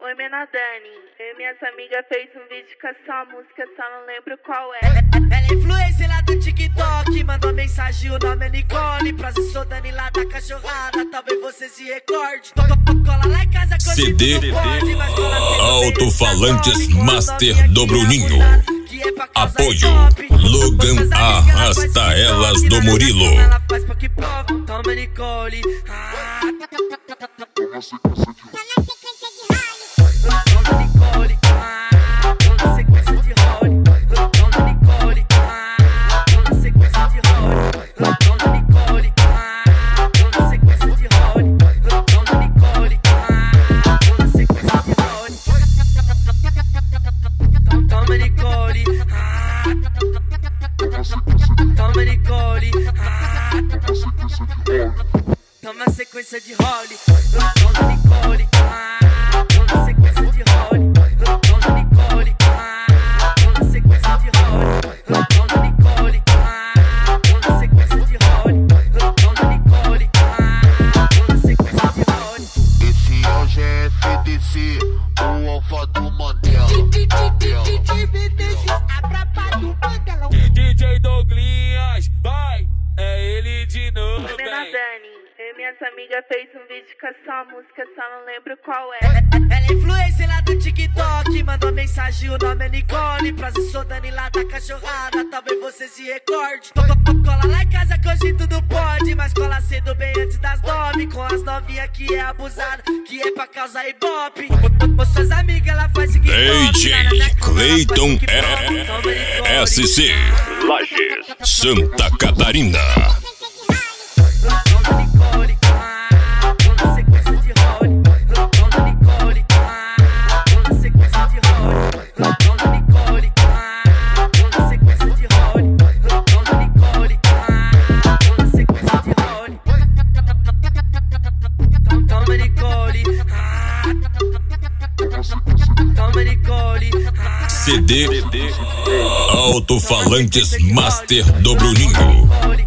Oi, Menor Dani. Eu e minhas amigas fez um vídeo com essa música, só não lembro qual é. Ela é influencer lá do TikTok, mandou mensagem, o nome é Nicole. Prazer, sou Dani lá da cachorrada, talvez você se recorde. Cola lá em casa, CD Alto-Falantes Master do Bruninho. Apoio Logan Arrasta Elas do Murilo. Ela faz pra que prova, toma Nicole. Toma Nicole, toma sequência de role. Toma Nicole, toma sequência de role. Toma Nicole, toma sequência de role. Toma Nicole, toma sequência de role. Toma Nicole, toma sequência de role. Esse hoje é FDC, o alfa do Mandela. DJ Douglinhas, vai, é ele de novo. Menor Dani. Eu e minhas amigas fez um vídeo com essa música, só não lembro qual é. Ela é influencer lá do TikTok, mandou mensagem, o nome é Nicole. Prazer, sou Dani lá da cachorrada, talvez você se recorde. Cola lá em casa que hoje tudo pode, mas cola cedo bem antes das 9. Com as novinhas que é abusada, que é pra causar ibope. Com suas amigas ela faz seguinte DJ Cleiton SC Lages, Santa Catarina. Toma Nicole, toma sequência de role. Toma Nicole, toma sequência de role. Toma Nicole, toma sequência de role. Toma Nicole, toma sequência de role. Toma Nicole, toma Nicole. CD Alto-Falantes Master do Bruninho.